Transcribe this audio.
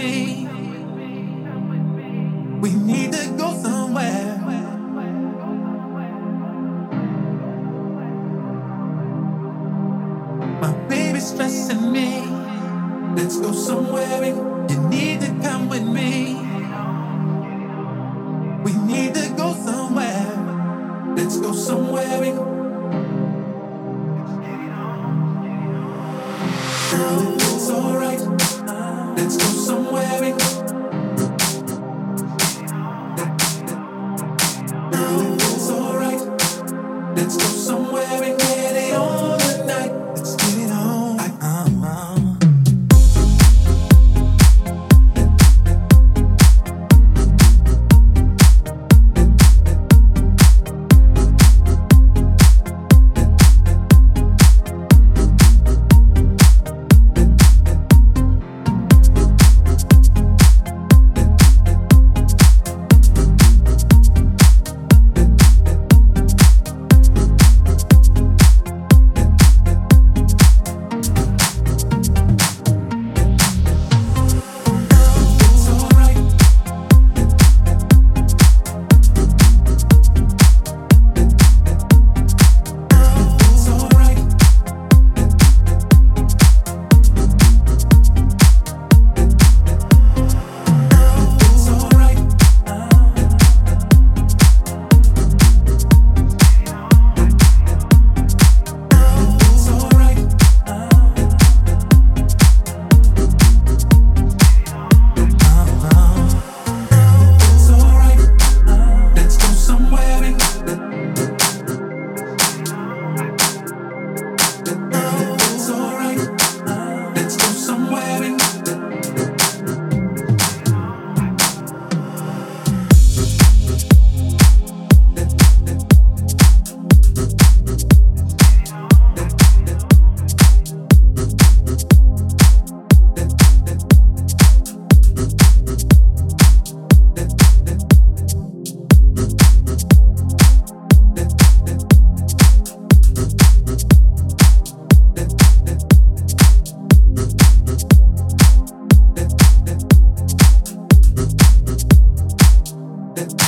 me. We need to go somewhere. My baby's stressing me. Let's go somewhere and you need to come with me. We need to go somewhere. Let's go somewhere and girl, if it's alright, let's go somewhere and girl, if it's alright, let's go somewhere and get it on tonight. Let's get it on. That